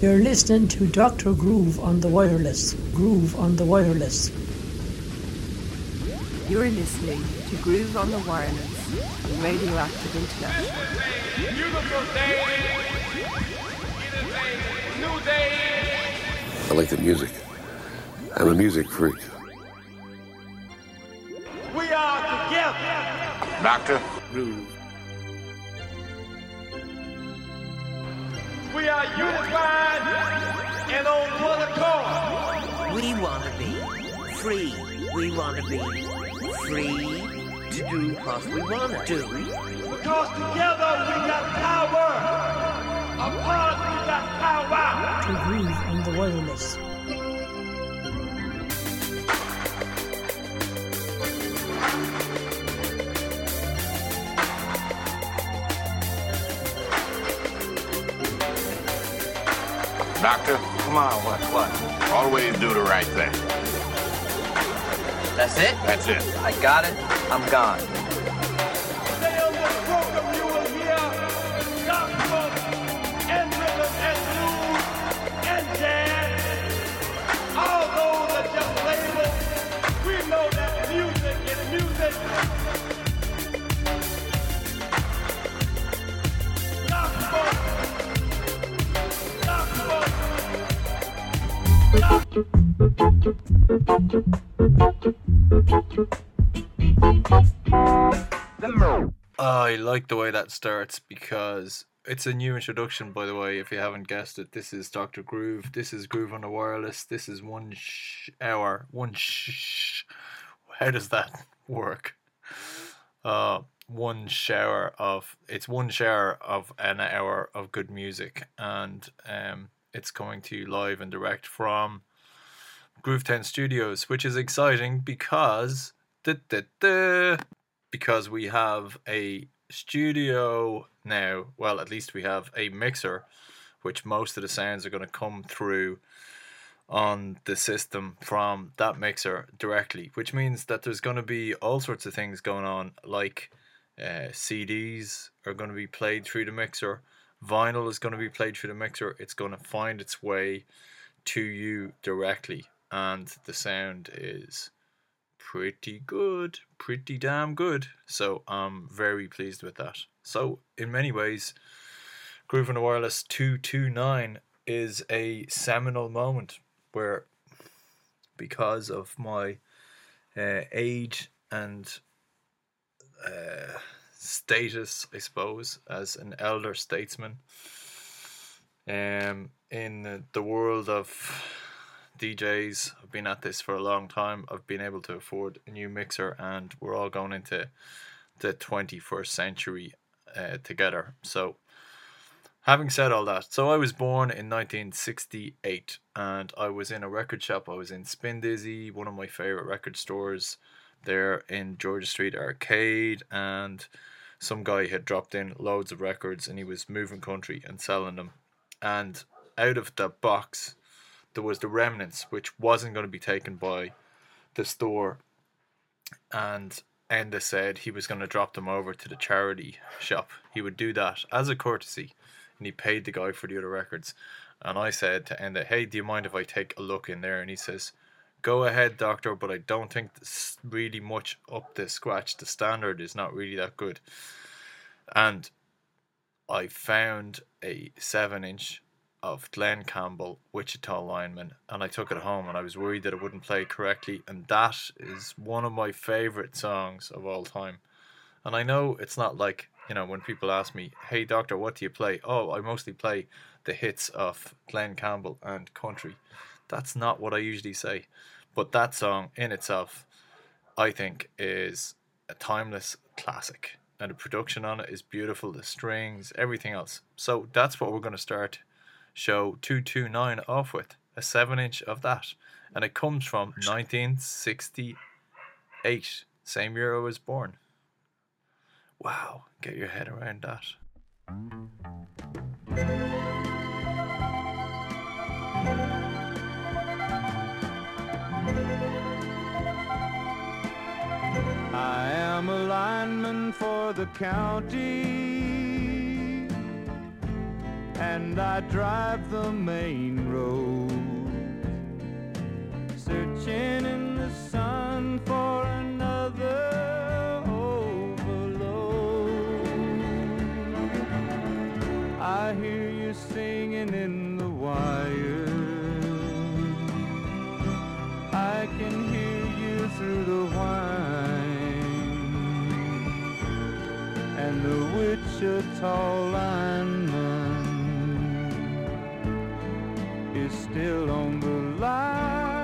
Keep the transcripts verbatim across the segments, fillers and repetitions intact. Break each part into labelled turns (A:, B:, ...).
A: You're listening to Doctor Groove on the wireless. Groove on the wireless.
B: You're listening to Groove on the Wireless on Radioactive International.
C: Beautiful day. It is a new day.
D: I like the music. I'm a music freak.
C: We are together.
D: Doctor
C: Groove. We are unified and on one accord.
E: We want to be free. We want to be free to do what we want to do.
C: Because together we got power. Apart we got power.
A: To Groove on the wireless.
D: Doctor,
F: Come on, what, what?
D: always do the right thing.
F: That's it?
D: That's it.
F: I got it. I'm gone.
C: Today on this program you will hear gospel and rhythm and blues and jazz. All those are just labels. We know that music is music. Gospel.
G: I like the way that starts because it's a new introduction, by the way, if you haven't guessed it. This is Doctor Groove. This is Groove on the Wireless. This is one sh- hour. One sh... How does that work? Uh, one shower of... It's one shower of an hour of good music. And um, it's coming to you live and direct from Groove ten Studios, which is exciting because... Da, da, da, because we have a studio now. Well, at least we have a mixer, which most of the sounds are going to come through on the system from that mixer directly, which means that there's going to be all sorts of things going on, like uh, C Ds are going to be played through the mixer, vinyl is going to be played through the mixer. It's going to find its way to you directly, and the sound is pretty good, pretty damn good. So I'm very pleased with that. So in many ways, Groove on the Wireless two twenty-nine is a seminal moment where, because of my uh, age and uh, status, I suppose, as an elder statesman um, in the world of D Js, I've been at this for a long time. I've been able to afford a new mixer, and we're all going into the twenty-first century uh, together. So, having said all that, so I was born in nineteen sixty-eight, and I was in a record shop. I was in Spin Dizzy, one of my favorite record stores there in Georgia Street Arcade, and some guy had dropped in loads of records, and he was moving country and selling them. And out of the box, there was the remnants, which wasn't going to be taken by the store, and Enda said he was going to drop them over to the charity shop. He would do that as a courtesy, and he paid the guy for the other records. And I said to Enda, hey, do you mind if I take a look in there? And he says, go ahead, doctor, but I don't think it's really much up to scratch. The standard is not really that good. And I found a seven inch of Glenn Campbell, Wichita Lineman, and I took it home, and I was worried that it wouldn't play correctly, and that is one of my favourite songs of all time. And I know it's not like, you know, when people ask me, hey doctor, what do you play? Oh, I mostly play the hits of Glenn Campbell and country. That's not what I usually say, but that song in itself, I think, is a timeless classic, and the production on it is beautiful, the strings, everything else. So that's what we're going to start show two twenty-nine off with, a seven inch of that, and it comes from nineteen sixty-eight, same year I was born. Wow, get your head around that.
H: I am a lineman for the county, and I drive the main road, searching in the sun for another overload. I hear you singing in the wire, I can hear you through the whine, and the Wichita lineman is still on the line.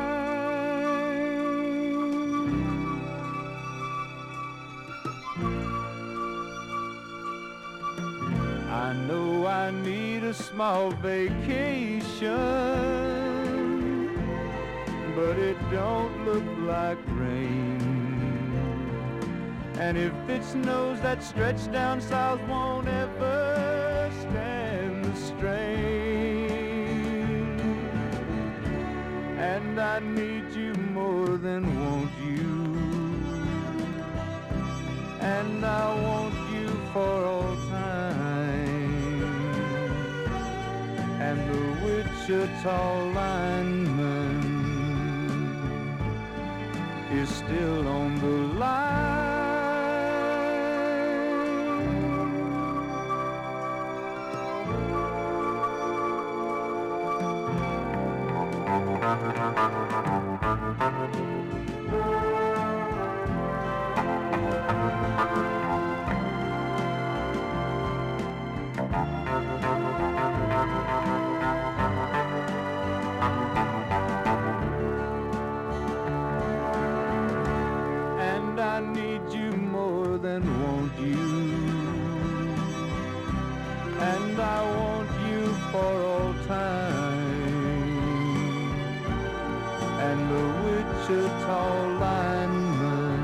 H: I know I need a small vacation, but it don't look like rain. And if it snows, that stretch down south won't ever stand the strain. And I need you more than want you, and I want you for all time. And the Wichita lineman is still on the line. And I need you more than want you, and I want you for all time. And the Wichita lineman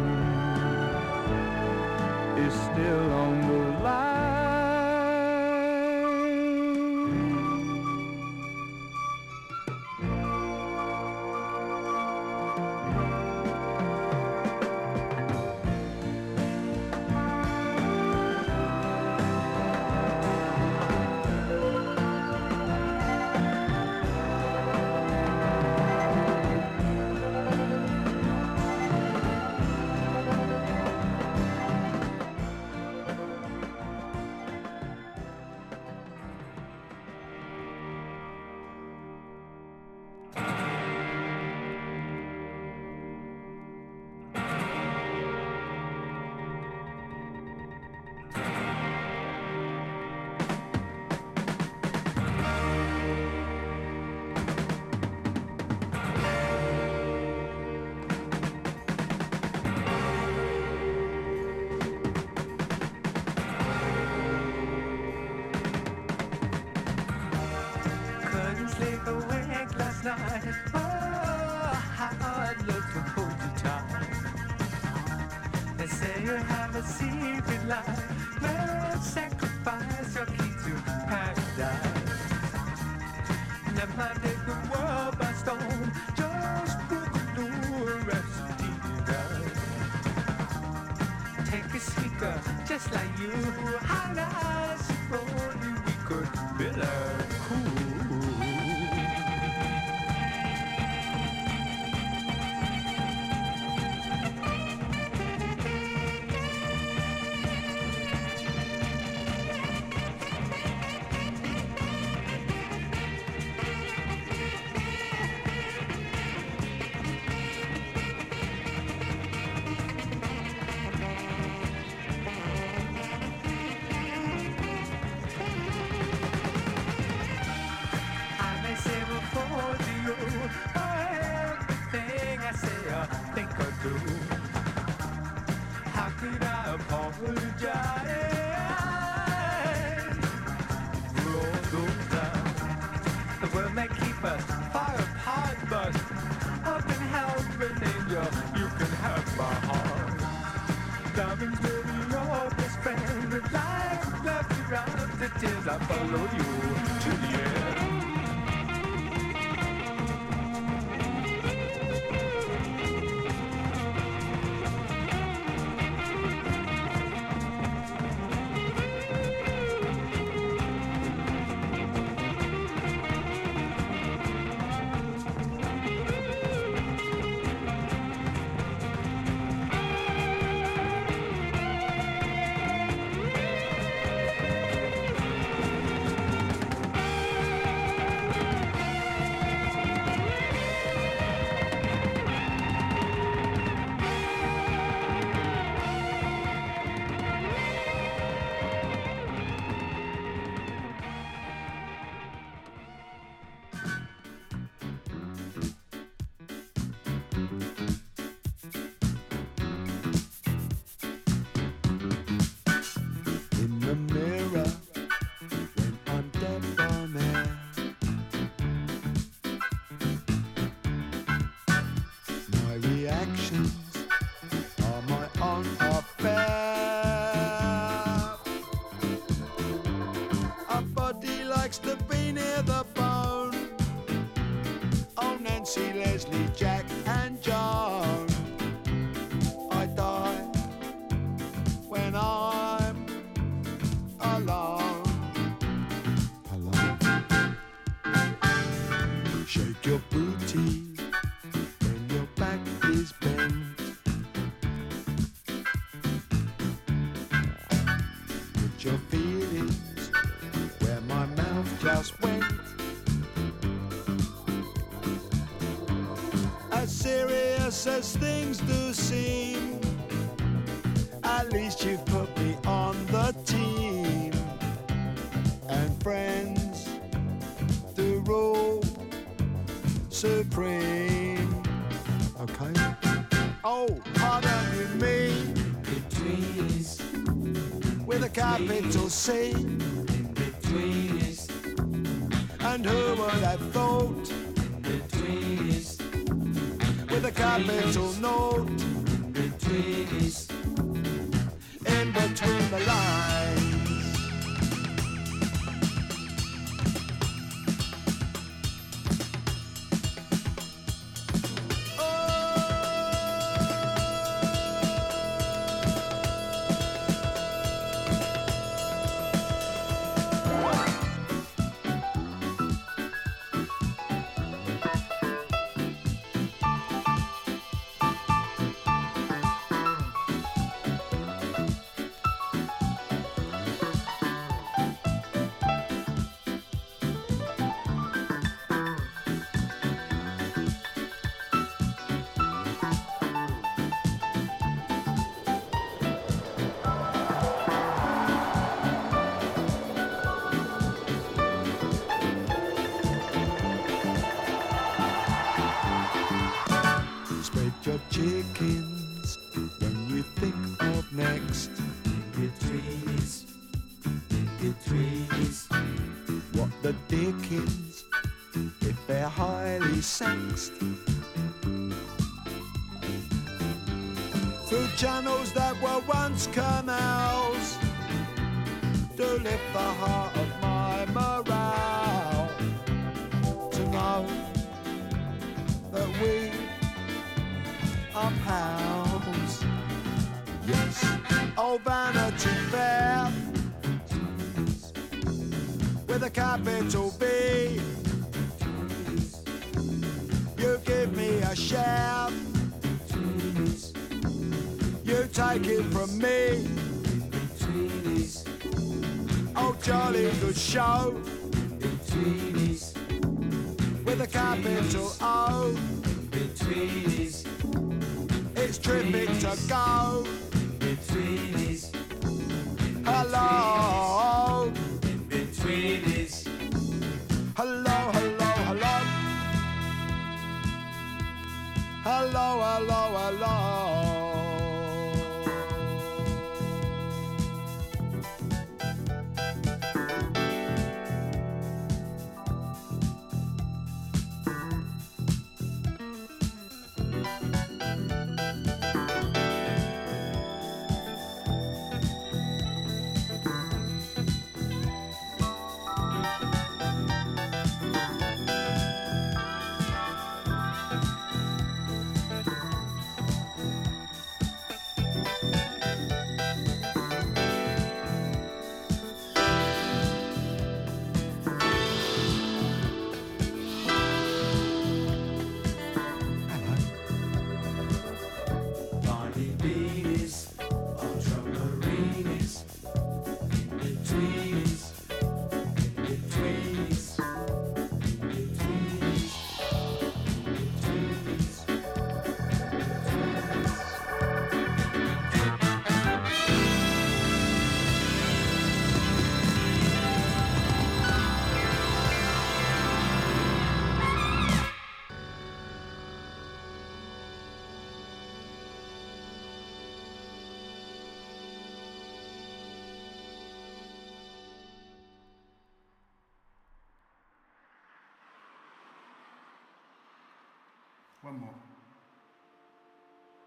H: is still on the line.
I: Just like you, how nice if only we could be like cool. Everything I say or think or do, how could I apologize for all those times? The world may keep us far apart, but up in heaven, angel, you can have my heart. Loving's really your best friend, but life left you round the tears. I follow you to the end.
J: emotions are my own affair. A body likes to be near the bone. Oh, Nancy, Leslie, Jack and Joan. I die when I'm alone. Alone. Shake your booty when your back is bent. Put your feelings where my mouth just went. As serious as things do seem, at least you've put me on the team. And friends do rule supreme. Okay. Oh, pardon you mean betweenies with a capital C. In betweenies. And who would have thought in betweenies with a capital note. In betweenies. In between the lines. Your chickens when you think of next. In-betweenies, in-betweenies. What the dickens if they're highly sexed? Through channels that were once canals to lift the heart of my morale. To know that we are pals. Yes. Oh, Vanity Fair with a capital B. You give me a share, you take it from me. Oh, jolly good show with a capital O. It's terrific to go. In-betweenies. Hello. In-betweenies. Hello, hello, hello. Hello, hello, hello.
K: One more.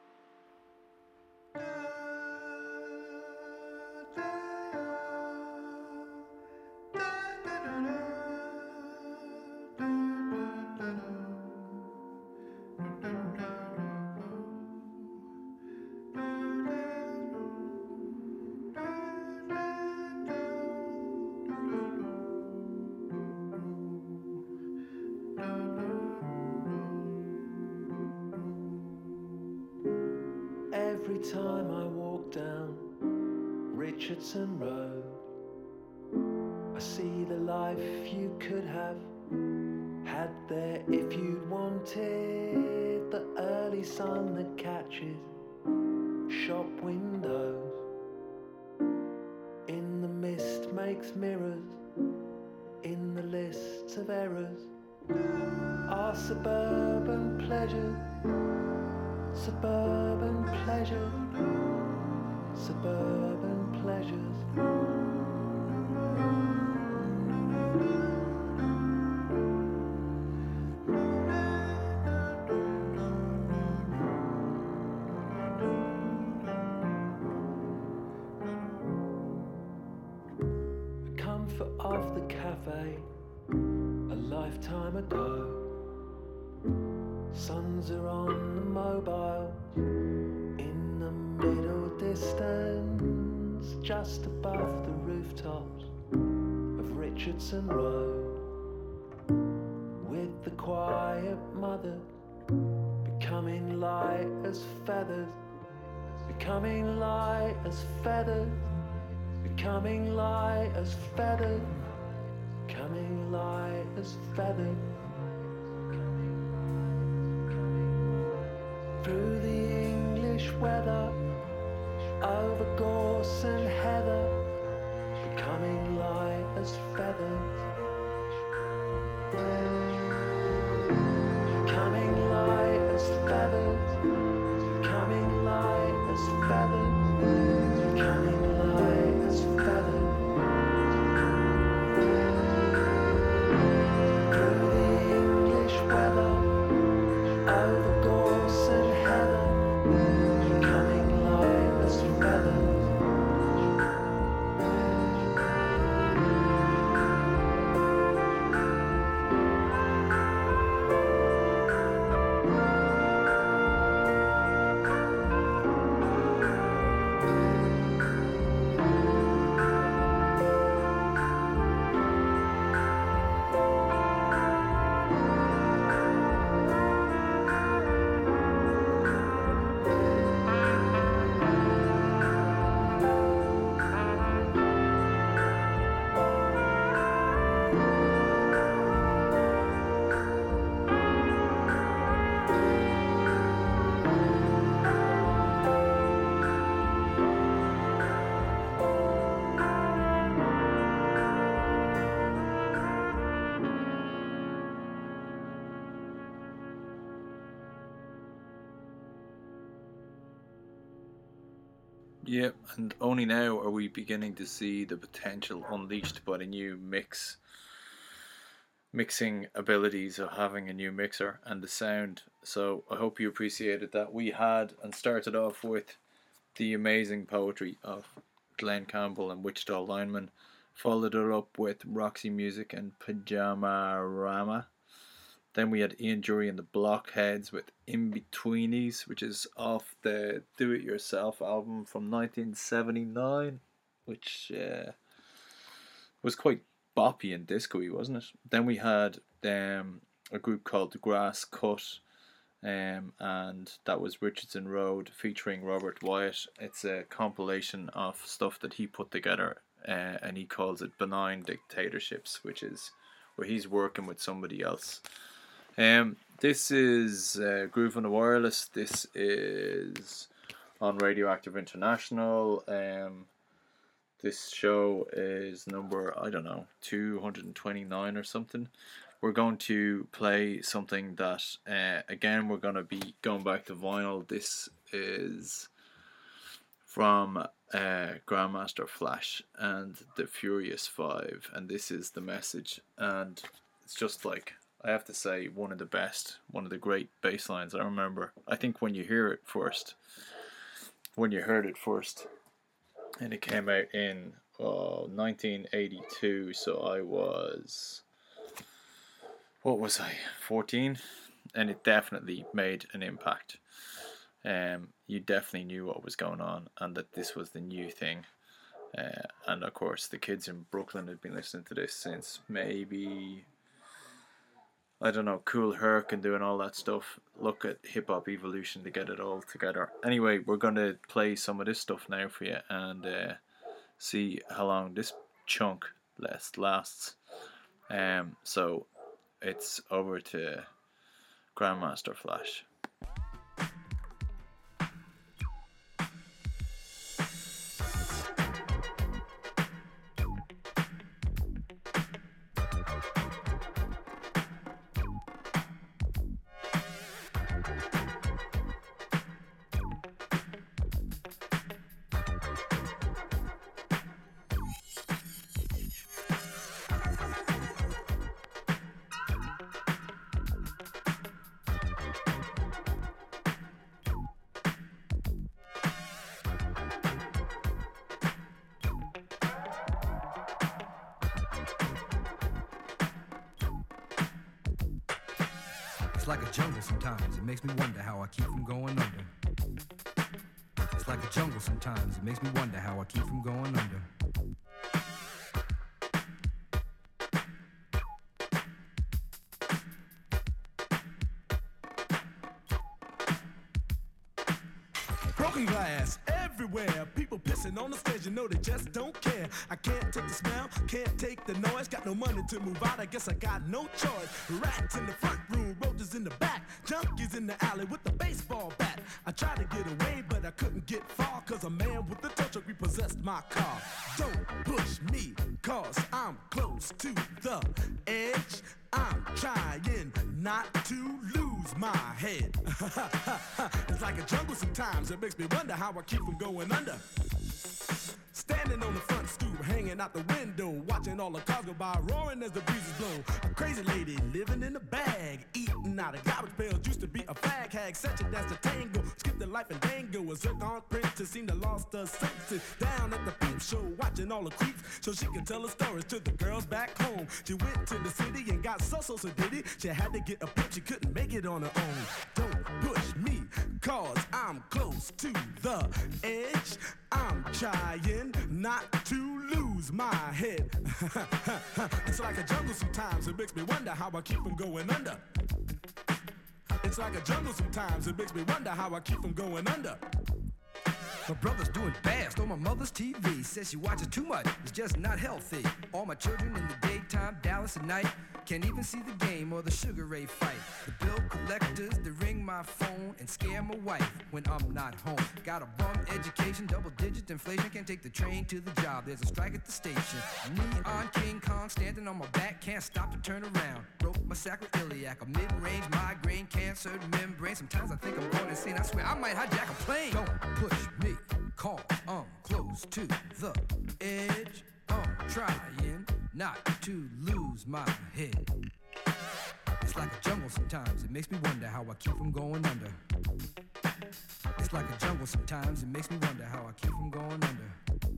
K: Every time I walk down Richardson Road, I see the life you could have had there if you'd wanted. The early sun that catches shop windows in the mist makes mirrors in the lists of errors. Our suburban pleasures, suburban pleasures, suburban pleasures. The comfort of the cafe a lifetime ago. Suns are on the mobile in the middle distance, just above the rooftops of Richardson Road, with the quiet mother becoming light as feathers, becoming light as feathers, becoming light as feathers, becoming light as feathers. Through the English weather, over gorse and heather, becoming light as feathers, becoming light as feathers, becoming light as feathers, becoming light as feathers. Through the English weather, over gorse and heather, becoming light as feathers.
G: Yep, and only now are we beginning to see the potential unleashed by the new mix mixing abilities of having a new mixer and the sound. So I hope you appreciated that. We had and started off with the amazing poetry of Glenn Campbell and Wichita Lineman, followed it up with Roxy Music and Pajama Rama. Then we had Ian Jury and the Blockheads with In-Betweenies, which is off the Do It Yourself album from nineteen seventy-nine, which uh, was quite boppy and disco-y, wasn't it? Then we had um, a group called The Grass Cut, um, and that was Richardson Road featuring Robert Wyatt. It's a compilation of stuff that he put together, uh, and he calls it Benign Dictatorships, which is where he's working with somebody else. Um, this is uh, Groove on the Wireless. This is on Radioactive International. Um, this show is number, I don't know, two hundred twenty-nine or something. We're going to play something that, uh, again, we're going to be going back to vinyl. This is from uh, Grandmaster Flash and the Furious Five, and this is The Message. And it's just like, I have to say, one of the best, one of the great bass lines I remember. I think when you hear it first, when you heard it first, and it came out in oh, nineteen eighty-two, so I was, what was I, fourteen? And it definitely made an impact. Um, you definitely knew what was going on and that this was the new thing. Uh, and of course, the kids in Brooklyn had been listening to this since maybe I don't know, Cool Herc and doing all that stuff. Look at Hip Hop Evolution to get it all together. Anyway, we're going to play some of this stuff now for you and uh, see how long this chunk lasts. lasts. Um, so it's over to Grandmaster Flash.
L: It's like a jungle sometimes, it makes me wonder how I keep from going under. It's like a jungle sometimes, it makes me wonder how I keep from going under.
M: Broken glass everywhere, people pissing on the stage, you know they just don't care. I can't take the smell, can't take the noise, got no money to move out, I guess I got no choice. Rats in the front room, roaches in the back, junkies in the alley with a baseball bat. I tried to get away, but I couldn't get far, cause a man with a tow truck repossessed my car. Don't push me, cause I'm close to the edge. I'm trying not to lose my head. It's like a jungle sometimes, it makes me wonder how I keep from going under. Standing on the front stoop, hanging out the window, watching all the cars go by, roaring as the breezes blow. A crazy lady living in a bag, eating out of garbage pails, used to be a fag hag, such a dance to tango, skip the life and dango. A zircon princess seemed to lost her senses, down at the peep show, watching all the creeps, so she could tell her stories to the girls back home. She went to the city and got so so so did it. She had to get a pimp, she couldn't make it on her own. Don't push me, cause I'm close to the edge. I'm trying not to lose my head. It's like a jungle sometimes, it makes me wonder how I keep from going under. It's like a jungle sometimes, it makes me wonder how I keep from going under.
L: My brother's doing fast on my mother's T V. Says she watches too much, it's just not healthy. All my children in the daytime, Dallas at night. Can't even see the game or the Sugar Ray fight. The bill collectors, they ring my phone and scare my wife when I'm not home. Got a bum education, double digit inflation. Can't take the train to the job, there's a strike at the station. Neon King Kong standing on my back, can't stop to turn around. Broke my sacroiliac, a mid-range migraine, cancer membrane. Sometimes I think I'm going insane, I swear I might hijack a plane. Don't push me, call, I'm close to the edge. I'm trying not to lose my head. It's like a jungle sometimes, it makes me wonder how I keep from going under. It's like a jungle sometimes, it makes me wonder how I keep from going under.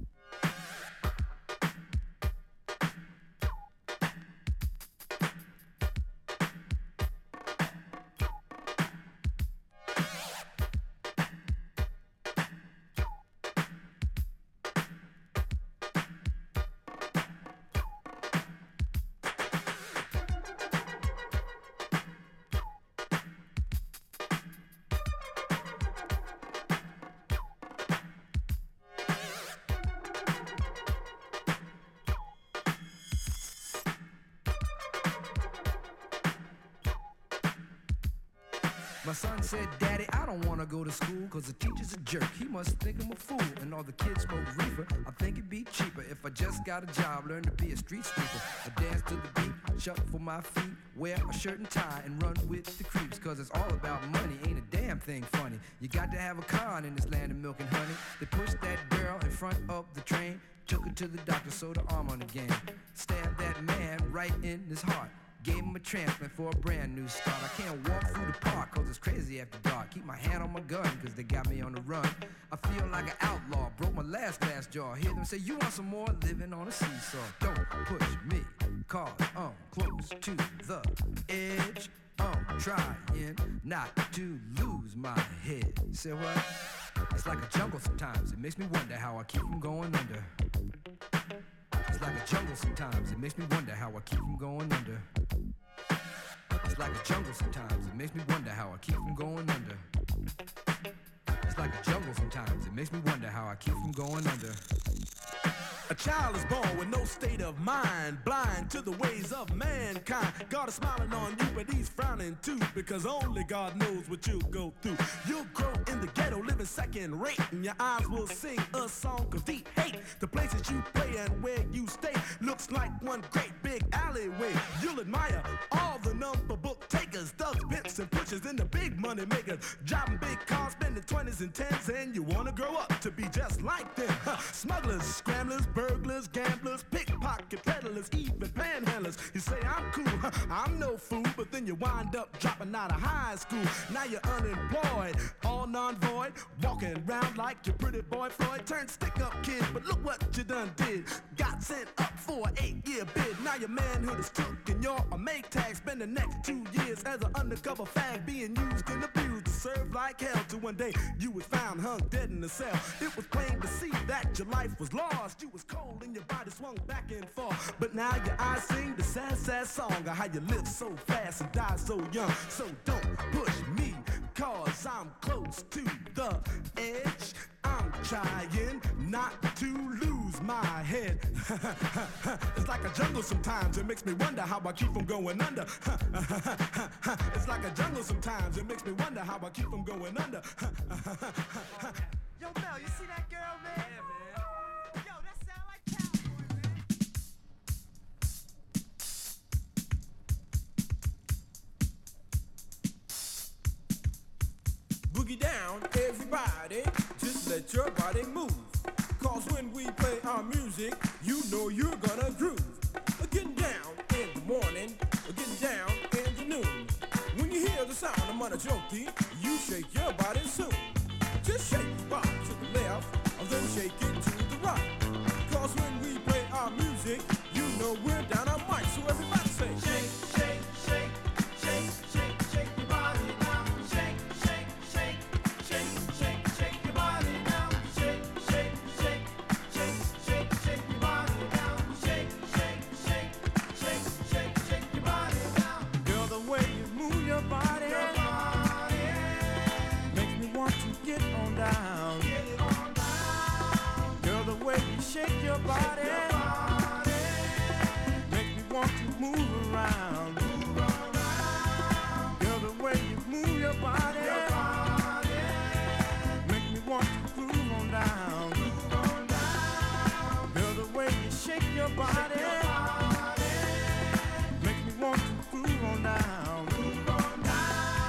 L: My son said, Daddy, I don't wanna go to school, cause the teacher's a jerk. He must think I'm a fool, and all the kids smoke reefer. I think it'd be cheaper if I just got a job, learn to be a street sweeper. I dance to the beat, shuffle my feet, wear a shirt and tie, and run with the creeps. Cause it's all about money, ain't a damn thing funny. You got to have a con in this land of milk and honey. They pushed that girl in front of the train, took her to the doctor, sewed her arm on again. Stabbed that man right in his heart. Gave him a transplant for a brand new start. I can't walk through the park cause it's crazy after dark. Keep my hand on my gun cause they got me on the run. I feel like an outlaw, broke my last glass jaw. Hear them say, you want some more? Living on a seesaw. Don't push me, cause I'm close to the edge. I'm trying not to lose my head. You say what? It's like a jungle sometimes, it makes me wonder how I keep from going under. It's like a jungle sometimes, it makes me wonder how I keep from going under. It's like a jungle sometimes. It makes me wonder how I keep from going under. It's like a jungle sometimes. It makes me wonder how I keep from going under.
M: A child is born with no state of mind, blind to the ways of mankind. God is smiling on you, but he's frowning too, because only God knows what you'll go through. You'll grow in the ghetto, living second rate, and your eyes will sing a song of deep hate. The places you play and where you stay looks like one great big alleyway. You'll admire all the number book takers, thugs, pimps, and pushers, and the big money makers, driving big cars, spending twenties and tens, and you wanna grow up to be just like them. Smugglers, scramblers, burglars, gamblers, pickpocket peddlers, even panhandlers. You say I'm cool, huh? I'm no fool, but then you wind up dropping out of high school. Now you're unemployed, all non-void, walking around like your pretty boy Floyd. Turned stick-up kid, but look what you done did. Got sent up for an eight-year bid. Now your manhood is took and you're a make tag. Spend the next two years as an undercover fag, being used and abused to serve like hell. Till one day you was found hung dead in the cell. It was plain to see that your life was lost. You was cold and your body swung back and forth. But now your eyes sing the sad, sad song of how you live so fast and die so young. So don't push me, cause I'm close to the edge. I'm trying not to lose my head. It's like a jungle sometimes. It makes me wonder how I keep from going under. It's like a jungle sometimes. It makes me wonder how I keep from going under.
I: Yo, Mel, you see that girl, man? Yeah, man. Yo, that sound like cowboy, man.
M: Boogie down, everybody, just let your body move. Cause when we play our music, you know you're gonna groove. Getting down in the morning, getting down in the noon. When you hear the sound of Mana Junkie, you shake your body soon. Just shake your body to the left, and then shake it to the right. Cause when we play our music, you know we're down on mic. So everybody say, shake, shake, shake, shake, shake, shake your body now. Shake, shake, shake, shake, shake, shake your body now. Shake, shake, shake, shake, shake, shake your body now. Shake, shake, shake, shake, shake, shake your body now. Girl, the way you move your body, your body makes me want to get on down. Get it on down. Girl, the way you shake your body, your body makes me want to move around. Move around. Girl, the way you move your body, your body makes me want to groove on down. Move on down. Girl, the way you shake your body, your body makes me want to groove on down. Move on down.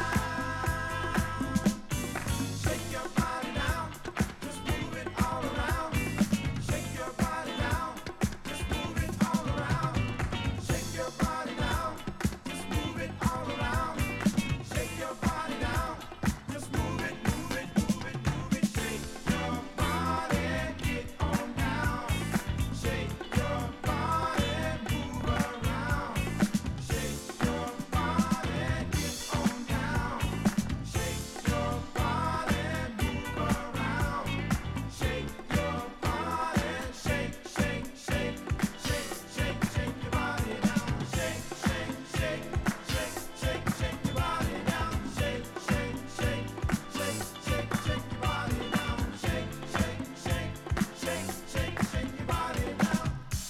M: Shake your body now, just move it all around. Shake your body now, just move it all around. Shake your body now, just move it all around. Shake your body now, just move it, move it, move it, move it. Shake your body, get on down. Shake your body, move around. Shake your body, get on down. Shake your body, move around. Shake your body, shake, shake, shake, shake, shake, shake your body now. Shake, shake, shake, shake, shake, shake your body now. Shake, shake, shake, shake, shake, shake your body now. Shake, shake, shake, shake, shake, shake your body now.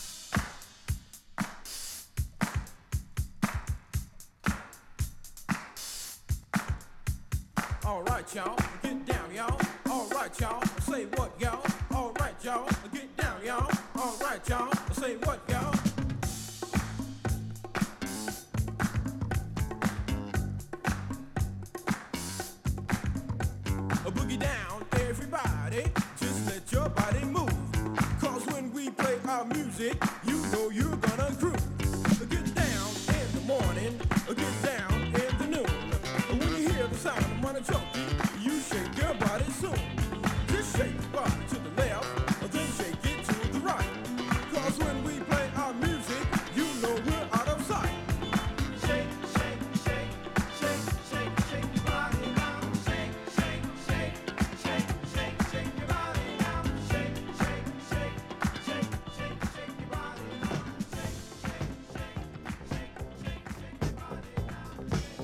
M: All right, y'all, get down, y'all. All right, y'all, say what, y'all. All right, y'all, get down, y'all. All right, y'all, say what, y'all. A boogie down, everybody, just let your body move. Cause when we play our music, you know you're gonna groove. Get down in the morning, get down in the noon. When you hear the sound of Mana Junkie, you shake your body soon. Just shake your body to the left, then shake it to the right. Cause when we play our music, you know we're out of sight. Shake, shake, shake, shake, shake, shake your body now. Shake, shake, shake, shake, shake, shake your body now. Shake, shake, shake, shake, shake, shake your body now. Shake, shake, shake, shake, shake, shake your body now.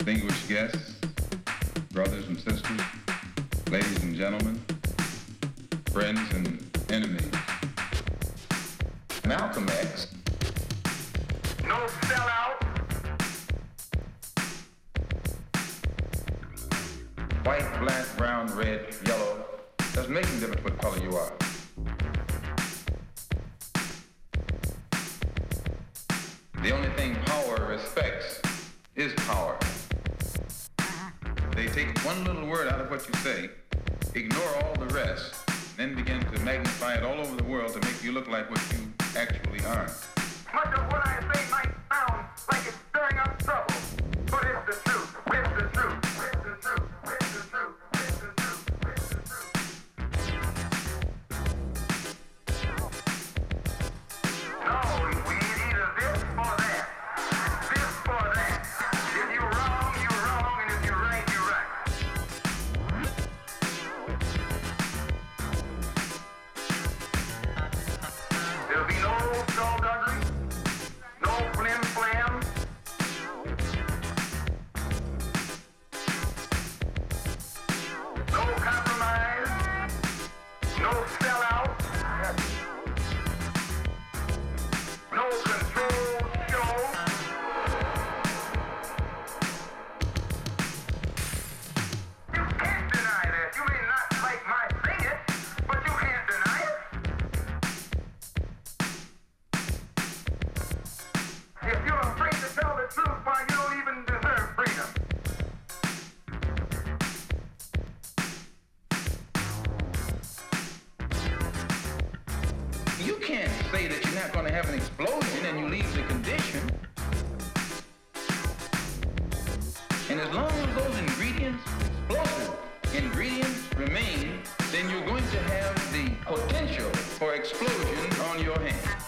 N: distinguished guests, brothers and sisters, ladies and gentlemen, friends and enemies. Malcolm X.
C: No sellout.
N: White, black, brown, red, yellow. Doesn't make any difference what color you are. The only thing power respects is power. They take one little word out of what you say, ignore all the rest, then begin to magnify it all over the world to make you look like what you actually are.
C: Much of what I say might sound like it's stirring up trouble, but it's the truth. It's the truth. It's the truth. It's the truth. It's the truth. It's the truth. No, we need either this or that. This or that. If you're wrong, you're wrong, and if you're right, you're right. There'll be no skullduggery, no flim flam. No compromise, no sellout, no control show. You can't deny that. You may not like my saying it, but you can't deny it. If you're afraid to tell the truth, why you don't even deserve freedom.
N: You can't say that you're not going to have an explosion and you leave the condition. And as long as those ingredients, explosive ingredients, remain, then you're going to have the potential for explosion on your hands.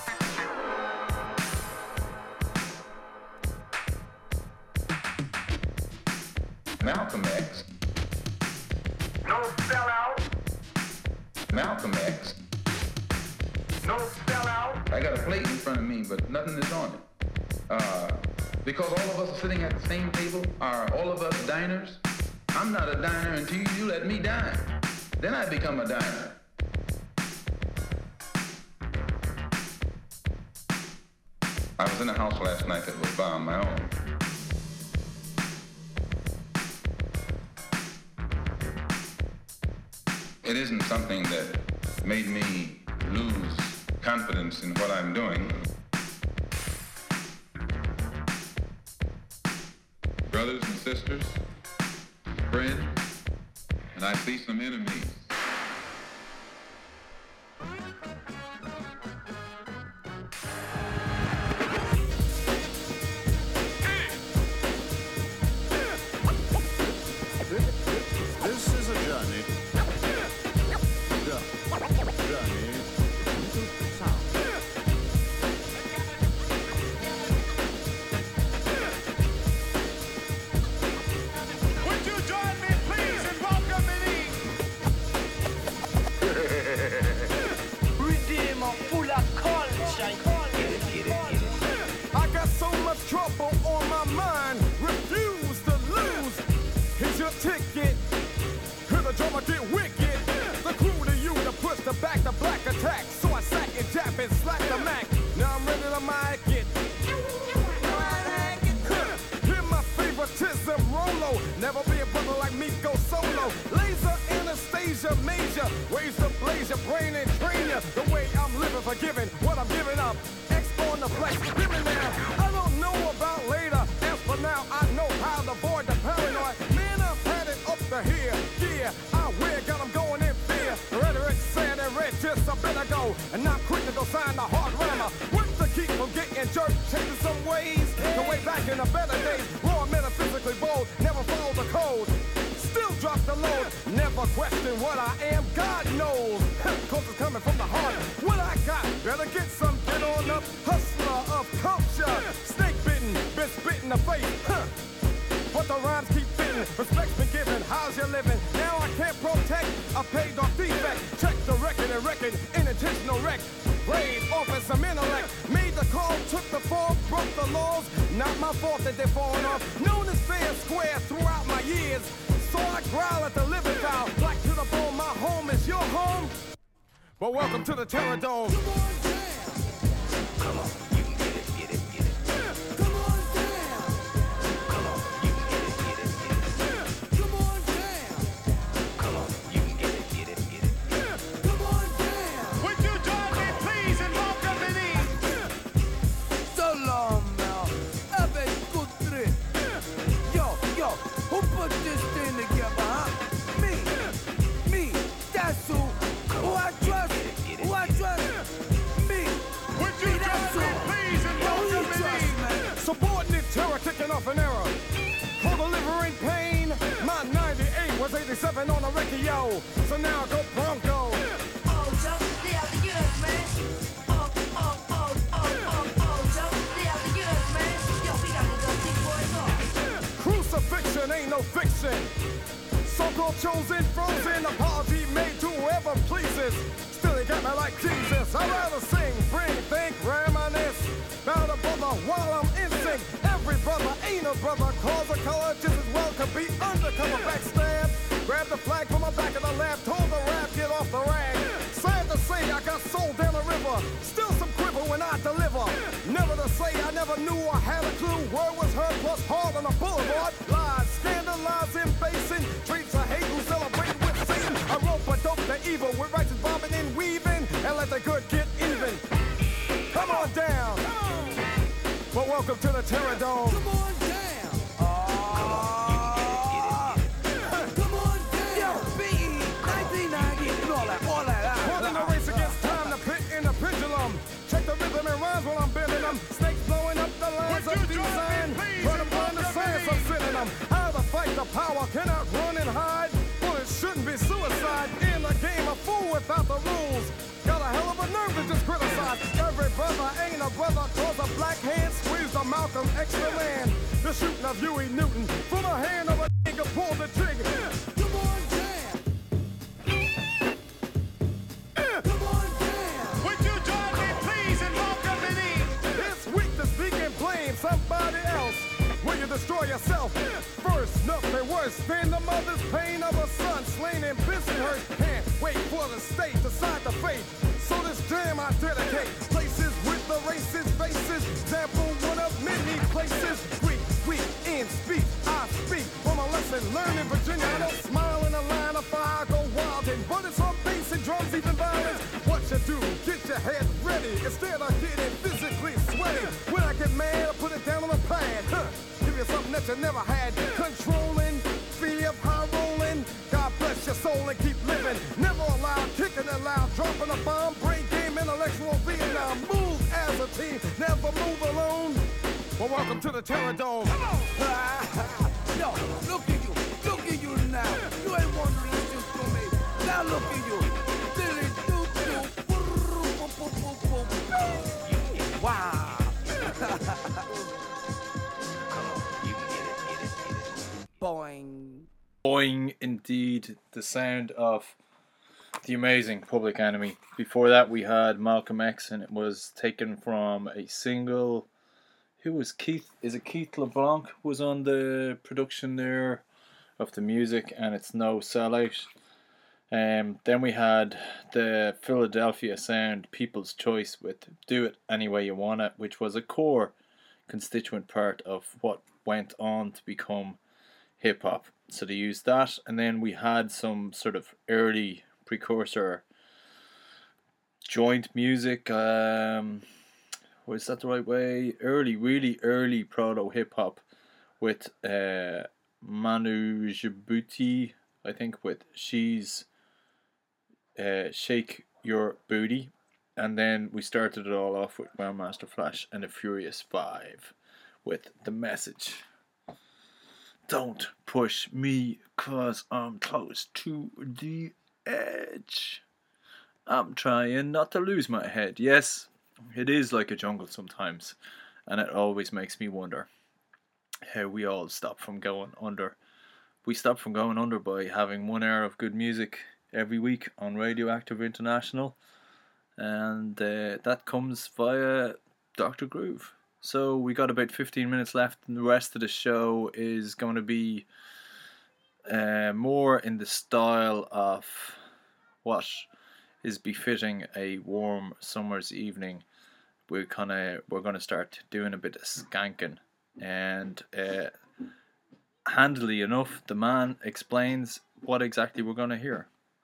N: Malcolm X.
C: No sellout,
N: Malcolm X.
C: no sellout.
N: I got a plate in front of me, but nothing is on it. Uh, because all of us are sitting at the same table, are all of us diners? I'm not a diner until you let me dine. Then I become a diner. I was in a house last night that was by my own. It isn't something that made me lose confidence in what I'm doing. Brothers and sisters, friends, and I see some enemies.
O: This is a journey. Journey into sound.
C: Would you join me, please, in welcoming
P: Redeemer full of culture. Get it, get it, get it.
M: I got so much trouble on my mind, refuse to lose. Here's your ticket. Hear the drummer get wicked. The crew to you to push the back the black attack. So I sack and jab and slack the Mac. Now I'm ready to mic it. Hear my favoritism, Rolo. Never be a brother like me, go solo. Laser Anastasia Major. Ways to blaze your brain and train you. The way I'm living, forgiving what I'm giving up. X on the flex, living now. I don't know about later. As for now, I know how to avoid the paranoid. Man, I've had it up to here. Yeah, I wear, got them going in fear. Rhetoric saying and red, just a bit ago. And not quick to go sign the hard rammer. What to keep from getting jerked, changing some ways. The way back in the better days. Raw, metaphysically bold, never follow the code. Still drop the load, never question what I am, God knows. Cause it's coming from the heart. What I got, better get some, get on up. Hustler of culture, snake bitten, been spit in the face. Huh. But the rhymes keep fitting, respect's been given, how's you living? Now I can't protect, I paid off defect. Check the record and record, intentional wreck. Laid off in some intellect, made the call, took the fall, broke the laws. Not my fault that they're falling off. Known as fair, square, Well, welcome to the Terror Dome.
I: Come on, you can get it, get it, get it. Come on down. Come on, you can get it, get it, get it. Come on down. Come on, you can get it, get it, get it. Come on down. Would you join me, please, and welcome me in?
L: So long now. Have a good trip. Yo, yo, who put this thing together, huh? Me. Me. That's who. Who I trust. Who I trust. Me.
M: Would you join me, please, and welcome me in? Subordinate terror kicking off an era. For delivering pain, my ninety-eight was eighty-seven on a record, yo. So now go Bronco.
I: Oh, just the other years, man. Oh, oh, oh, oh, oh, oh, just the other years, man. Yo, we got to go big boys off.
M: Crucifixion ain't no fiction. So-called chosen, frozen, apology made to whoever pleases. Still they got me like Jesus. I'd rather sing, bring, think, reminisce about a brother while I'm in sync. Every brother ain't a brother, cause a color just as well could be undercover backstab. Grab the flag from the back of the lab, told the rap, get off the rag. Sad to say, I got sold down the river. Still some quiver when I deliver. Never to say I never knew I had a clue. Word was heard plus hard on the boulevard. Lies, scandalizing, basing, treats of hate who celebrate with Satan. I rope a dope the evil with righteous bobbing and weaving, and let the good get even. Come on down. Well, welcome to the Terror Dome.
L: Come on down. Come on down. Yo, B E, nineteen ninety, and all that, all that.
M: More than a race against time, the pit and the pendulum. Check the rhythm and rhymes while I'm bending them. Snakes blowing up the lines of design. Try to find the science of sending them. How to fight the power, cannot run and hide. Well, it shouldn't be suicide. In the game, a fool without the rules. Got a hell of a nerve to just criticize. Every brother ain't a brother, cause a black hand squeezed a Malcolm X the land. The shooting of Huey Newton from the hand of a nigga pulled the trigger.
L: Come on down. Come on down.
M: Would you join me, please, and welcome me in? This week to speak and blame somebody else. Will you destroy yourself? First, nothing worse than the mother's pain of a son slain in Bensonhurst. Can't wait for the state to decide the fate. So this jam I dedicate. Places with the racist faces. Example, one of many places. Weak, weak in speech. I speak from a lesson learned in Virginia. I don't smile in a line of fire, go wild and bullets on bass and drums, even violence. What you do? Get your head ready instead of getting physically sweaty. When I get mad, I put it down on the pad. Huh. Give you something that you never had. Controlling, fear of high rolling. God bless your soul and keep living. Never allowed, kicking it loud, dropping a bomb, brain game, intellectual Vietnam. Move as a team, never move alone. Well, welcome to the Terror Dome.
L: Come on. Yo, look at you. Look at you now. You ain't want to listen to me. Now look at you. Dilly doo doo. Wow. Boing.
G: Boing, indeed. The sound of the amazing Public Enemy. Before that, we had Malcolm X, and it was taken from a single. Who was Keith? Is it Keith LeBlanc was on the production there of the music, and it's No Sellout. Um, then we had the Philadelphia sound, People's Choice, with Do It Any Way You Want It, which was a core constituent part of what went on to become hip hop. So they used that, and then we had some sort of early precursor joint music. Um, was that the right way? Early, really early proto hip hop with uh, Manu Djibouti, I think, with She's uh, Shake Your Booty. And then we started it all off with Grandmaster Flash and the Furious Five with The Message. Don't push me, cause I'm close to the edge. I'm trying not to lose my head. Yes, it is like a jungle sometimes, and it always makes me wonder how we all stop from going under. We stop from going under by having one hour of good music every week on Radioactive International, and uh, that comes via Doctor Groove. So we got about fifteen minutes left, and the rest of the show is going to be uh, more in the style of what is befitting a warm summer's evening. We're kind of we're going to start doing a bit of skanking, and uh, handily enough, the man explains what exactly we're going to hear.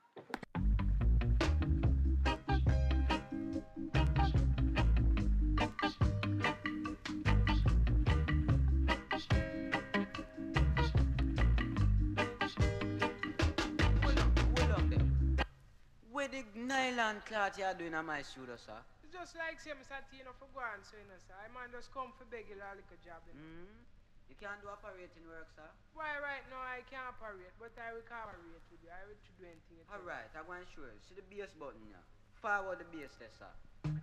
Q: Nylon cloth you are doing on my shoe, though, sir?
R: It's just like say, Mister Tino for go on, so you know, sir. I man just come for beg you a little job. You know?
Q: Mm-hmm. You can't do operating work, sir?
R: Why, right now I can't operate, but I will cooperate with you. I will to do anything.
Q: All right, I'm going to show you. See the bass button here? Forward the bass there, sir.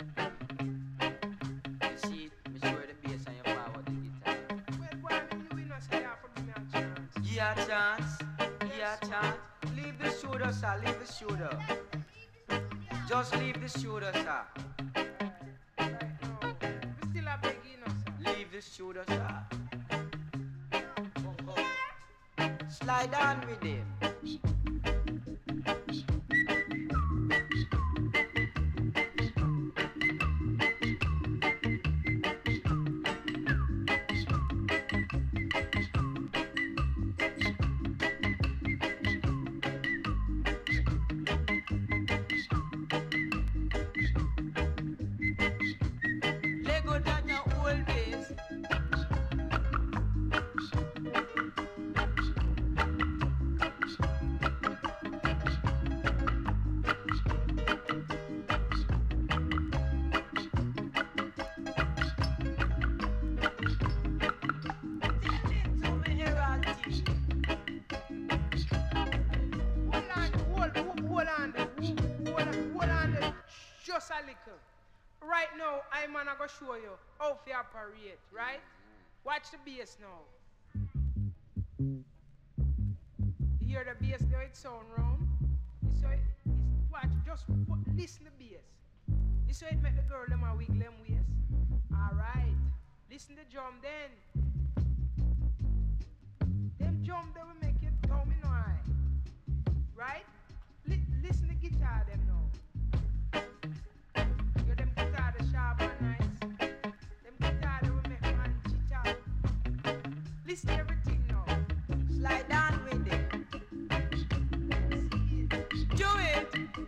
Q: You see it? Me show you the bass and you forward the guitar.
R: Well, boy, I mean, you know, sir, you have to give me a chance.
Q: Yeah, chance. Yeah, chance. Leave the shoulder, sir. Leave the shoulder. Just leave the shoulder, sir.
R: Right now, we still a beg you, know, sir.
Q: Leave the shoulder, sir. Come, come. Slide on with him.
R: Right now, I'm gonna go show you how to operate, right? Watch the bass now. You hear the bass now, it sound round. You saw it, it's, watch, just put, listen to the bass. You saw it make the girl them a wiggle them waist. Alright. Listen to drum then. Them drum they will make it domino high. Right? Li listen to guitar them now. You them guitar the sharp and nice. Them guitar they will make man chit out. Listen to everything now.
Q: Slide down with it. Do it.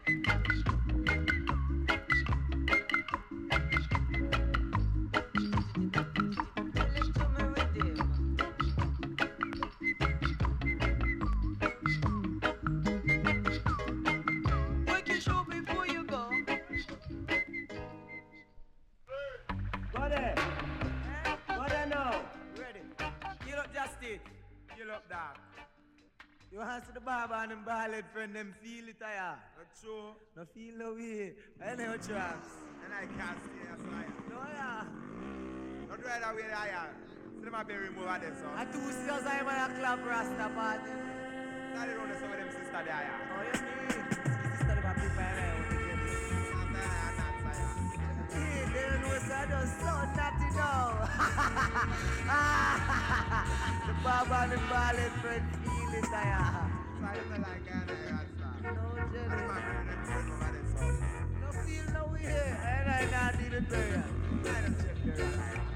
S: You answer the barber and them ballad friend, them feel it, yeah. That's true. No feel no way. I know traps. And I can't stay as I am. No, yeah. Not right away, I am. So them have been removed of this, so. And two sisters, I'm on a club rasta party. That is only some of them sisters there, yeah. Oh, you mean? Sister, them have people in there. I'm there, I'm not saying. Hey, they don't know so I don't so naughty now. The barber and the ballad friend feel it, yeah. So I don't like that, yeah. No, Jenny. No feel no way here. And I not need it there. I don't check there.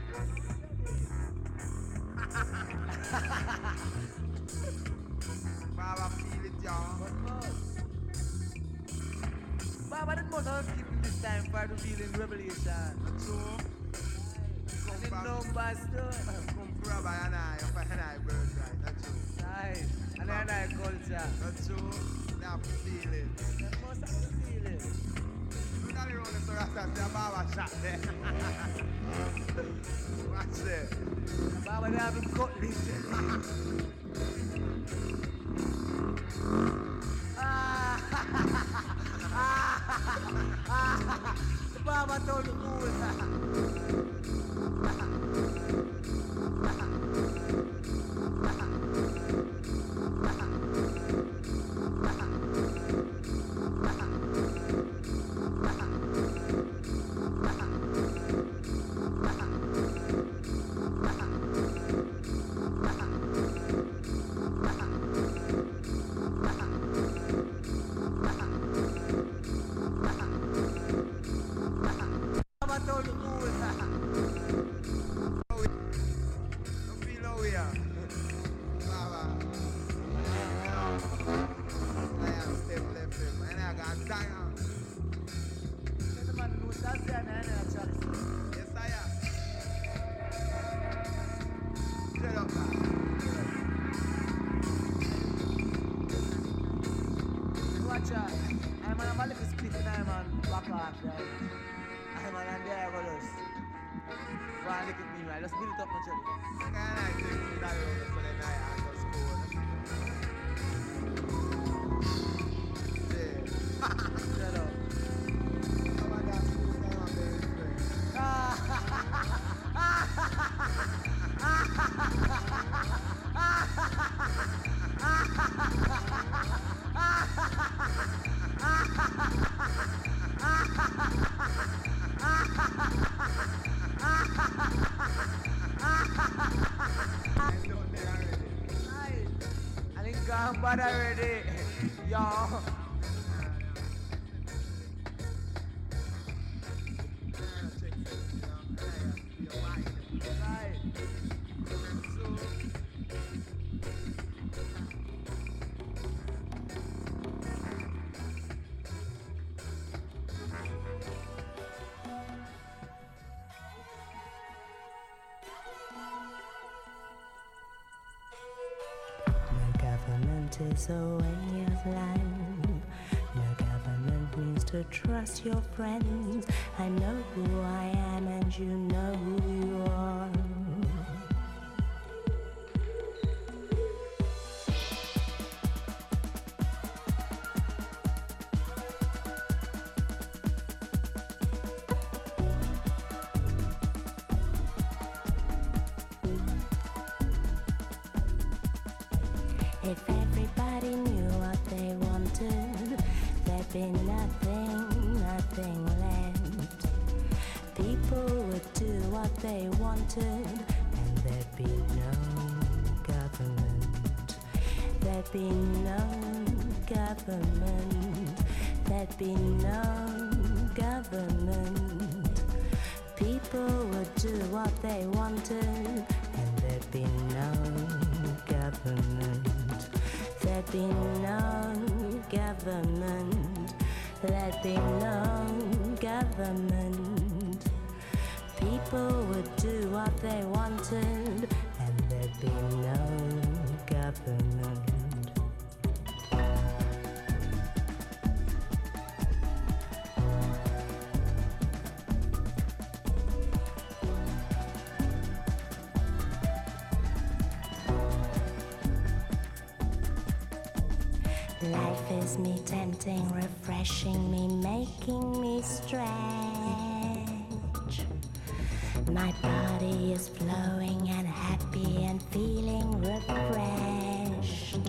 S: Baba feel it, y'all. What more? Baba, that must have keeping this time for the feeling revelation. That's true. And the numbers too. Come from Baba and I, up and I bird right. That's true. Right. And then I culture. That's true. They have to feel it. They must have to feel it. Look at the road, Mister Rasta, see a Baba shot there. Watch there. Baba, they have to cut this. The Baba told the fool. time. The man knows that's the man, yes, I am. Straight up, man. Watch out. I'm on a little split and I'm on back off there. I'm on a there, brothers. One look at me, right? Let's build it up, my jelly. Can I take you that road for the night and just go? Yeah. Shut up. Come on, that's cool. Come on, baby. I think I'm bad already. Yo.
T: Is a way of life. No government means to trust your friends. I know who I am and you know who you are. If everybody knew what they wanted, there'd be nothing, nothing left. People would do what they wanted, and there'd be no government. There'd be no government. There'd be no government. People would do what they wanted, and there'd be no government. There'd be no government. There'd be no government. People would do what they wanted, and there'd be no government. Life is me tempting, refreshing me, making me stretch. My body is flowing and happy and feeling refreshed.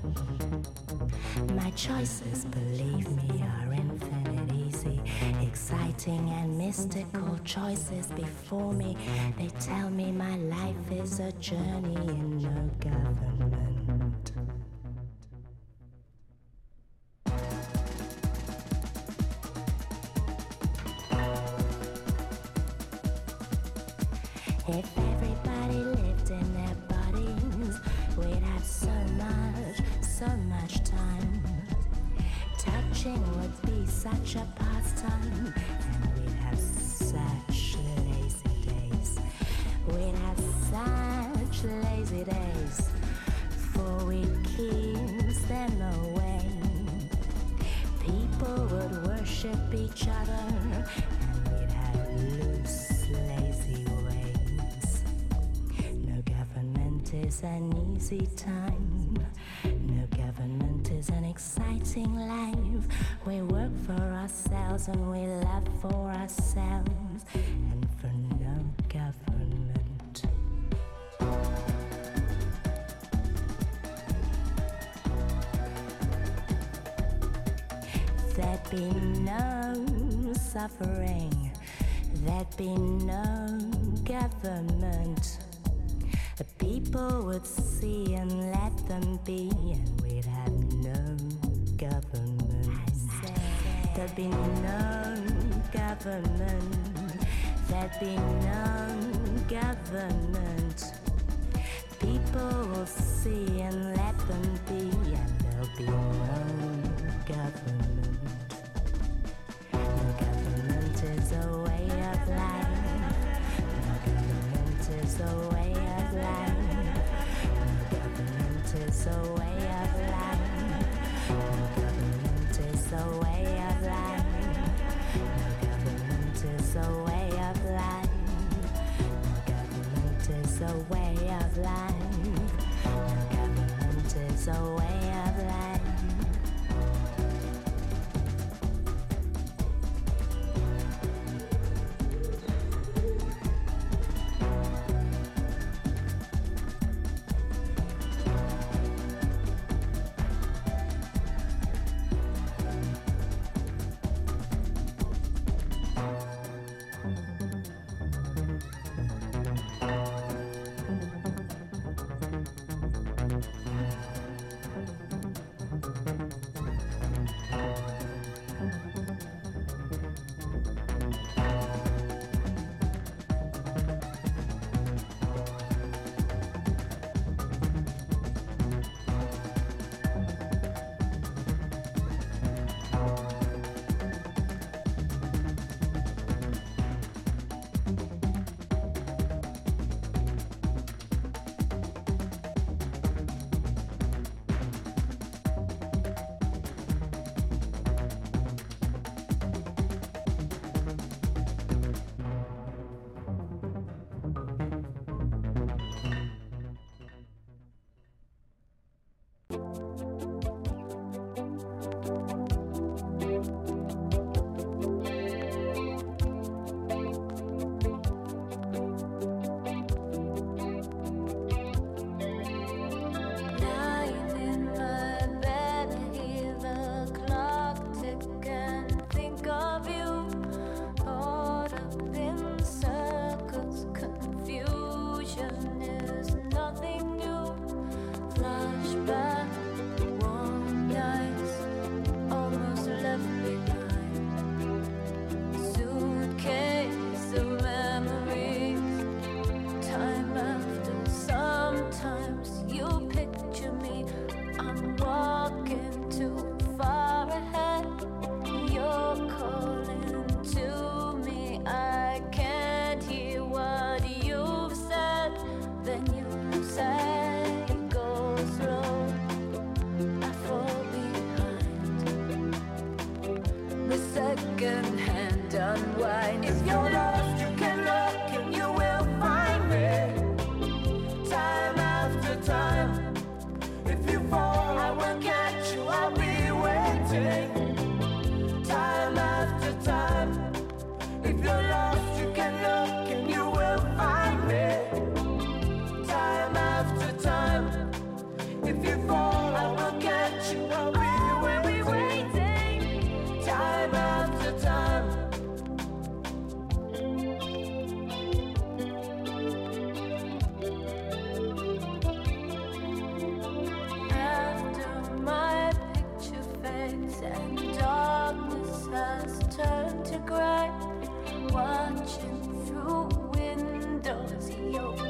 T: My choices, believe me, are infinite, easy, exciting and mystical choices before me. They tell me my life is a journey in no government. If everybody lived in their bodies, we'd have so much, so much time. Touching would be such a pastime, and we'd have such lazy days. We'd have such lazy days, for we'd kiss them away. People would worship each other, and we'd have loose, lazy ways. No government is an easy time. No government is an exciting life. We work for ourselves and we love for ourselves, and for no government. There'd be no suffering. There'd be no government. The people would see and let them be, and we'd have no government. There'd be no government. There'd be no government. People will see and let them be, and there'll be no government. is a way of life. No government is a way of life. No government is a way of life. No government is a way of life.
U: Watching through windows, your